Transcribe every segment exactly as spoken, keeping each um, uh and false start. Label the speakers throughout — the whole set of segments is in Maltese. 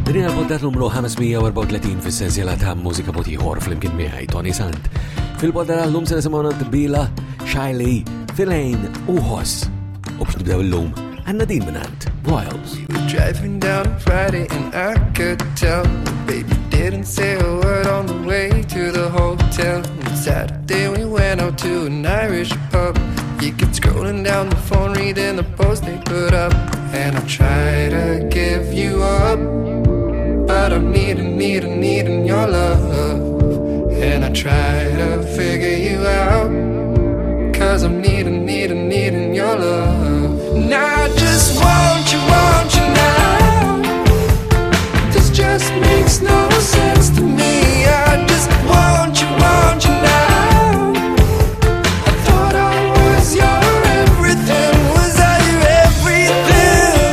Speaker 1: Din il-poddat numru ħamesmija u erba' u tletin fis-sensiela ta' mużika motiħor fl-imkien miegħi Tony Sant. Fil-poddat għallum se nisimgħu tbila Shiley, Filane u Hoss. U biex nibdew illum għandna din minant Royals.
Speaker 2: We were driving down on Friday and I could tell the baby didn't say a word on the way to the hotel. And Saturday we went out to an Irish pub. You kept scrolling down the phone reading the post they put up. And I try to give you up, but I'm needing, needing, needing your love. And I try to figure you out, cause I'm needing, needing, needing your love. And I just want you, want you now. This just makes no sense to me. I just want you, want you now. I thought I was your everything. Was I your everything?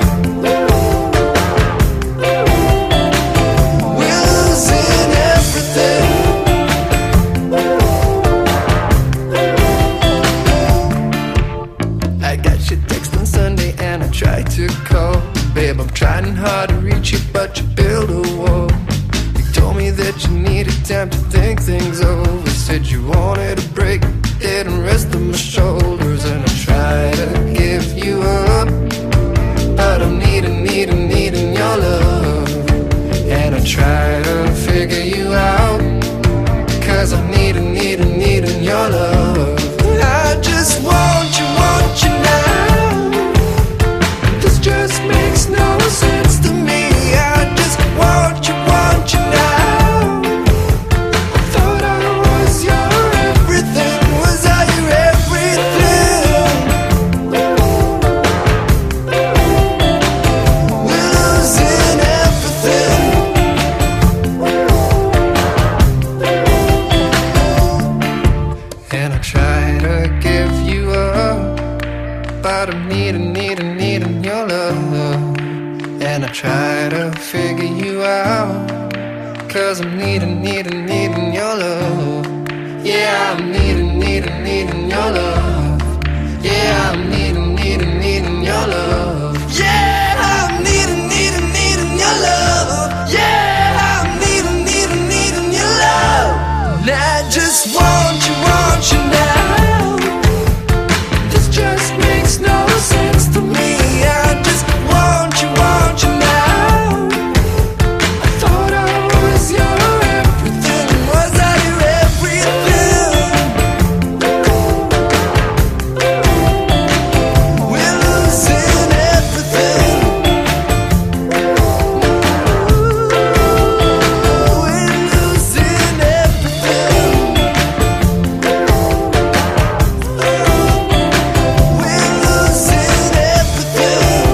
Speaker 2: We're losing everything. I got your text on Sunday and I tried to call. Babe, I'm trying hard to reach you, but you build a wall. You told me that you needed time to think things over. Said you wanted a break, didn't rest on my shoulders. And I try to give you up, but I'm needing, needing, needing your love. And I try to figure you out, cause I'm needing, needing, needing your love. I just want you, want you now. This just makes no sense to me. I just want you, want you now. I thought I was your everything. Was I your everything? We're losing everything. And I try to give you up, but I'm needing, needing, needing your love. And I try to figure you out, cause I'm needing, needing, needing your love. Yeah, I'm needing, needing, needing your love. Yeah, I'm needing, needing, needing your love. Yeah, I'm needing, needing, needing your love. Yeah, I'm needing, needing, needing your love. And I just want you, want you now. This just makes no sense to me. I just want you, want you now. I thought I was your everything. Was I your everything? We're losing everything. We're losing everything. We're losing everything.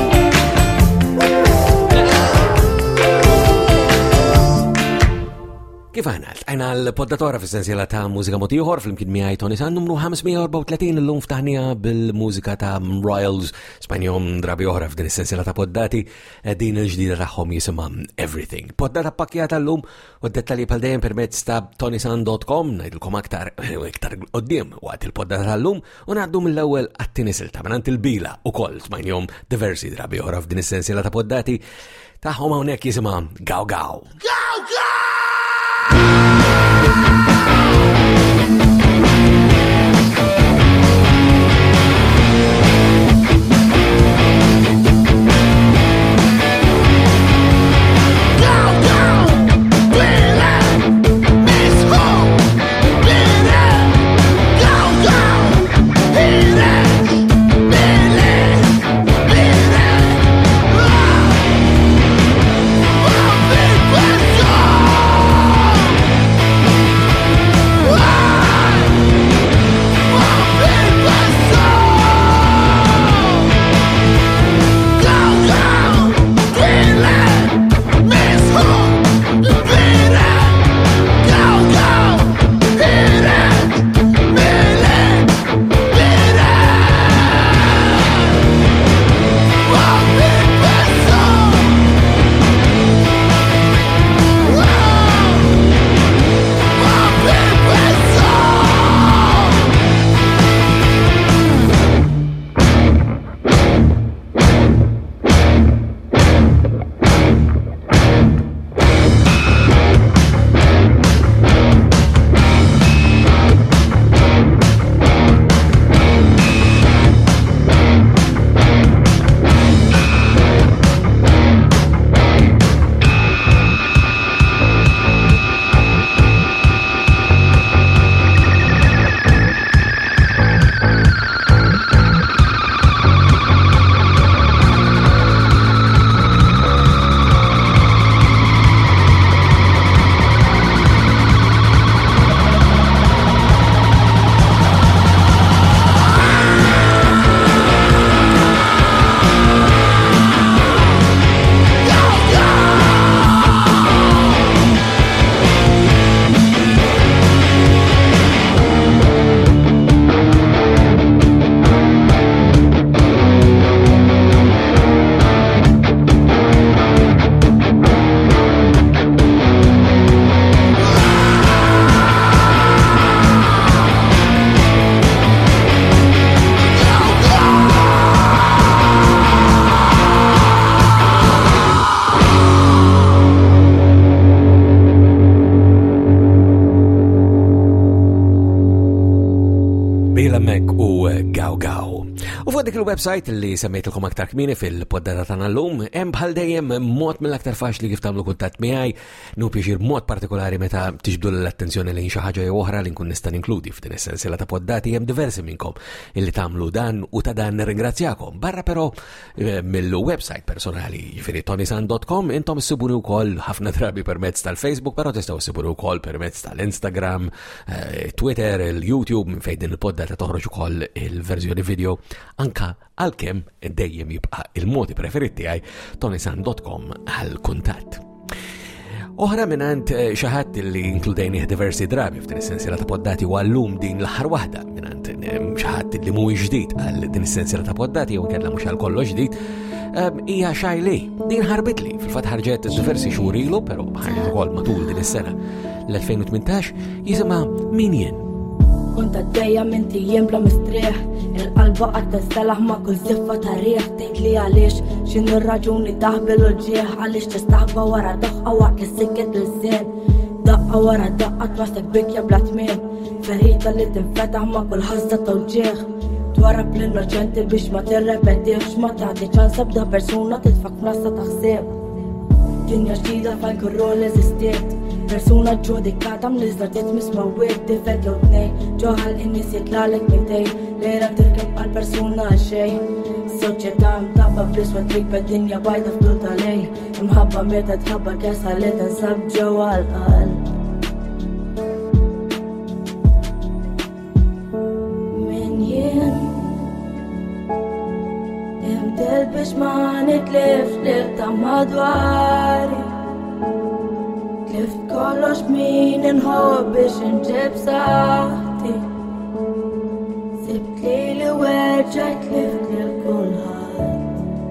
Speaker 1: Kif għana, għajna l-poddatora f-sensiela ta' mużika motiħor fl-imkien miħaj Tony Sant numru ħamesmija u erba' u tletin l-lum ftaħnija bil-mużika ta' Royals spanjom drabi oħra f'din is-sensiela ta' poddati din il-ġdida tagħhom jisimha Everything. Poddata pakkjata l-lum u d-dettalji pal dejjem permezz ta' tony sant dot com ngħidilkom aktar iktar qoddim waqt il-poddata tal-lum u ngħaddu mill-ewwel għat-tieni silta mingħand il-bila ukoll spanjom diversi drabi oħra f'din is-sensiela ta' poddati tagħhom hawnhekk jisimha Gaw Gaw.
Speaker 2: Go, go!
Speaker 1: Skont dik il-website li semmejtilkom aktar kmieni fil-poddata tagħna llum, hemm bħal dejjem mod mill-aktar faċli kif tagħmlu kuntatt miegħi, nu pjaċir mod partikolari meta tiġbdu l-attenzjoni lejn xi ħaġa jew oħra li nkun nista' ninkludi f'din is-sensiela ta' poddati hemm diversi minnkom illi tagħmlu dan u ta' dan nirringrazzjakom. Barra però mill-website personali jifieri tonisan dot com intom issibuni wkoll ħafna drabi permezz tal-Facebook, però tistgħu issibuni wkoll permezz tal-Instagram, Twitter, il-YouTube minn fejn din il-poddata toħroġ ukoll il-verżjoni video anka għalkemm dejjem jibqa' il-modi preferiti għaj tonisan dot com għal-kuntatt. Oħra minant xaħat li inkludejni diversi drabi f'din is-sensiela ta' poddati u għallum din l-aħħar waħda minant xaħat li mhuwiex ġdid għal din is-sensiela ta' poddati u kellha mhux għal kollox ġdid hija Xajli. Din ħarbit li fil-fatt ħarġet diversi xhur ilu, però ħarġet ukoll matul din is-sena l-elfejn u tmintax jisimha Min jien.
Speaker 3: Kont għaddejja minn tijiem bla mistrieħ, il-qalba qatt tinstelaħ ma' kull ziffa ta' riħ. Tgħid li għaliex x'inhu r-raġuni taħbil u ġieħ, għaliex tistaħba wara doħqa waqt li sikket l-żien. Daqqa wara daqqa twastek bikja bla tmiem, ferita li tinfetaħ ma' kull ħażda tawġieħ. Twarab l-innoċenti biex ma tirrepetix, ma tagħti ċans ebda persuna titfak f'nassa taħseb. Dinja ġdida fajn kull rol eżistiet, persuna ġudikata mliżlartiet misma' wiet tifet jew tnej, ġoħal in-nies jitlalek mitej, lejra tirkeb għal persuna għal xejn. Soċjetà mtabba bl-iswed rikbed dinja bajda f'tul tal-lejl, imħabba meta tħabba kesa li tinsab ġewwa l-qalb. Min jien imdel biex ma nitlifx lil ta' madwari, tlift kollox min inħobb biex inġib saħti, sibt li li weġġa tlift lil kulħadd.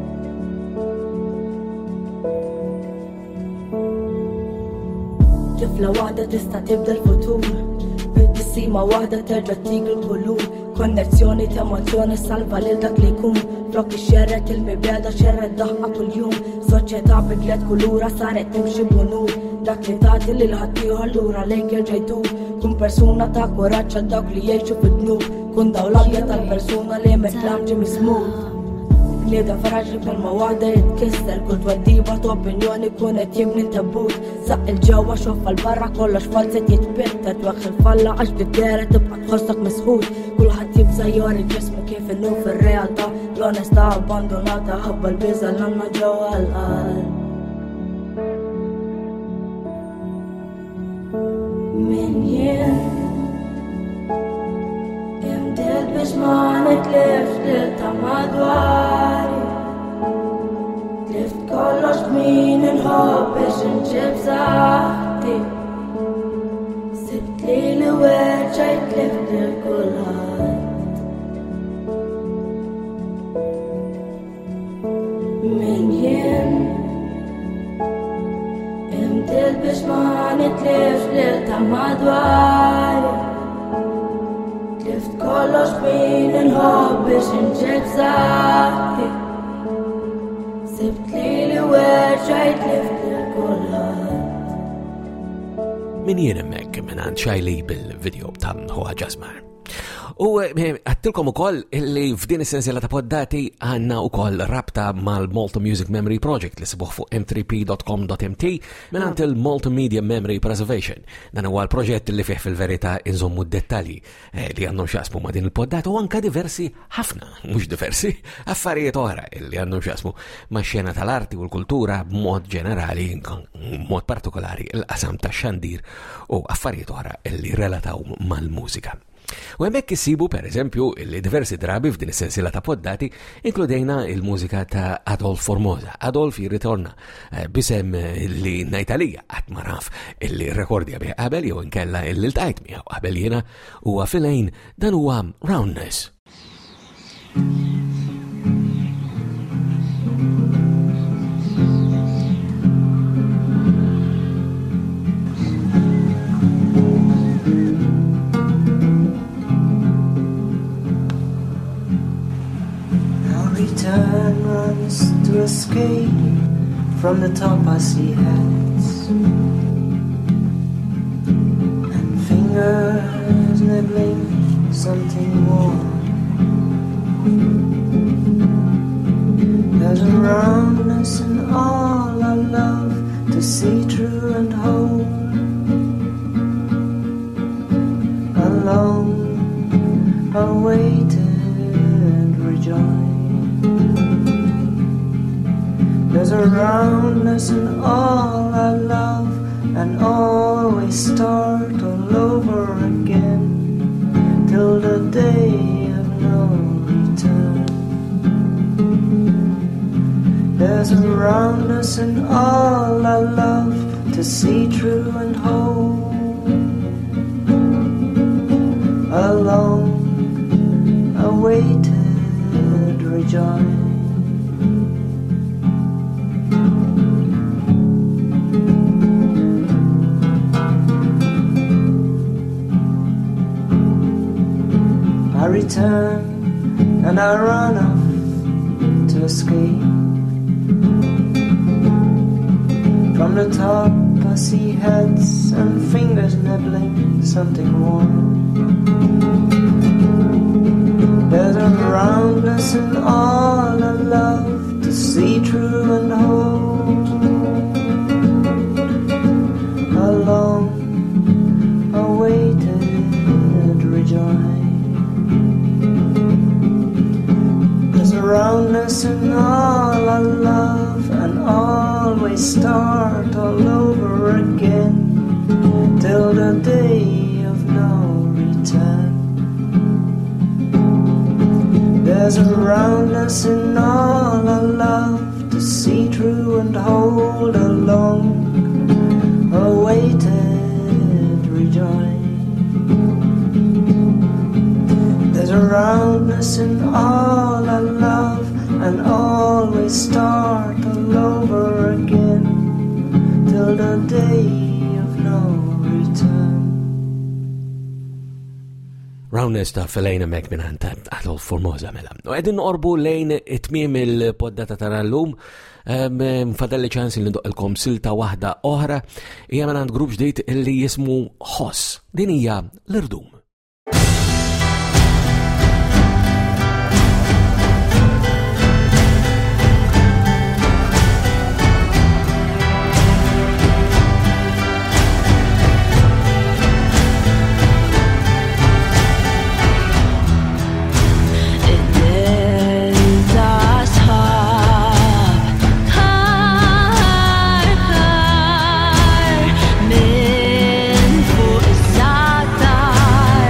Speaker 3: Tifla waħda tista' tibda l-futur, bit-tissima waħda terġa' tik il-kulur, konnezzjoni ta' emozzjoni salva lil dak li jkun, flok ix-xerret il-mibeda xerret daħqa kuljum, soċjetà bidlet kulura saret timxi b'unur, dak li tagħti lil ħaddieħor lura lejk jerġa' jdur, kun persuna ta' kuraġġ għal dawk li jgħixu fid-dnub, kun dawlabja tal-persuna li metlam ġie mismur. Bniedem fraġli b'kelma waħda jitkisser, kull tweddiba ta' opinjoni kunet jibni tabut, saq il-ġewwa xof għall-barra kollox falset jitbitter, tweħħ il-falla għax tidderet tibqa' tħossok misħud, kulħadd jibża jori ġismu kif inhu fir-realtà, l-onestà abbandonata ħabba l-biża l-għandna ġewwa l-qalb. Min jien imdel biex ma nitlifx lil ta' madwari, tlift kollox min inħobb biex inġib saħti, sibt li li weġġa tlift lil kulħadd. Min jien imdel biex ma nitlifx lil ta' madwari, tlift kollox min inħobb biex inġib saħti, sibt li li weġġa tlift lil kulħadd.
Speaker 1: Min jien hemmhekk mingħand Xajli bil-video ta' Ħuha Ġasmar. U għattilkom u koll illi f'din is-sensiela ta' poddati għanna u koll rabta mal-Malta Music Memory Project li sibuħ fuq m three p dot com dot m t minant il-Multimedia Memory Preservation. Dan huwa l-proġett li fih fil-verità inżommu d-dettalji li għandhom xasmu ma' din il-poddata u anka diversi ħafna, mhux diversi, affarijiet oħra li għandhom xasmu ma' xena tal-arti u l-kultura b'mod ġenerali, mod partikolari il-qasam ta' xandir u affarijiet oħra li relataw mal-mużika. U hemmhekk issibu pereżempju li diversi drabi f'din is-sensiela ta' poddati inkludejna il-mużika ta' Adolf Formosa. Adolf jirritorna bisem li ngħidalija qatt ma naf illi rekordja bih qabel jew inkella illi ltqajt miegħu qabel jiena huwa filgħin dan huwa Roundness.
Speaker 4: Turn runs to escape from the top. I see hats and fingers nibbling something warm. There's a roundness in all I love to see through and hold. Alone, awaited and rejoined. There's a roundness in all I love, and always start all over again, till the day of no return. There's a roundness in all I love to see through and hold. Alone, awaited, rejoined. I return and I run off to escape. From the top I see heads and fingers nibbling something warm. There's a roundness in all I love to see through and hold. Alone, awaited, rejoined. There's a roundness in all I love, and always start all over again, till the day of no return. There's a roundness in all I love to see through and hold. Alone, awaited, rejoined. There's a roundness in all I love, and always start all over again, till the day of no return.
Speaker 1: Roundness ta' Felina Mek minant Adolf Formosa mela. U għedin orbu lejn it-tmiem il-poddata ta' l-lum, mfadalli ċans li ndoqilkom silta wahda oħra, hija minant grupp ġdejt li jismu Hoss. Din hija l-Irdum.
Speaker 5: Min fuq iż-żgħar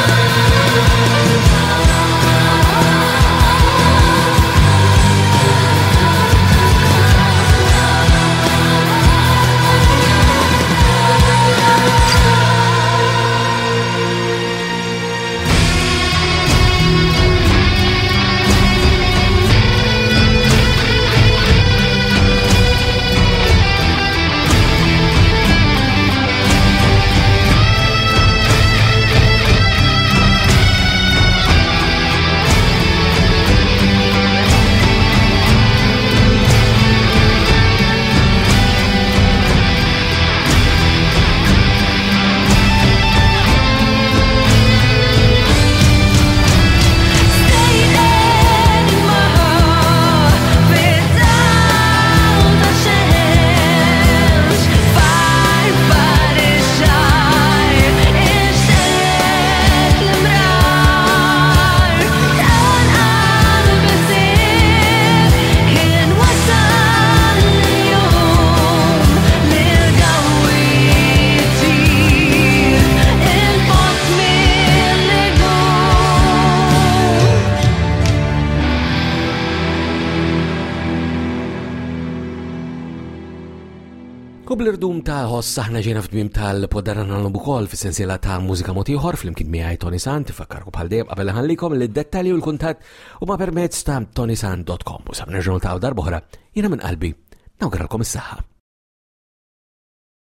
Speaker 1: Bl-irdum ta' ħoss aħna ġejna f'tmiem tal-poddara nagħmlu wkoll fis-sensiela ta' mużika mod ieħor flimkien miegħi Tony Sant, tifakkarku bħal dejjem qabel ħallikom lid-dettalji u l-kuntatt huma permezz ta' tony sant dot com u sab nerġgħu ta' darb'oħra jiena minn qalbi nawguralkom is-saħħa.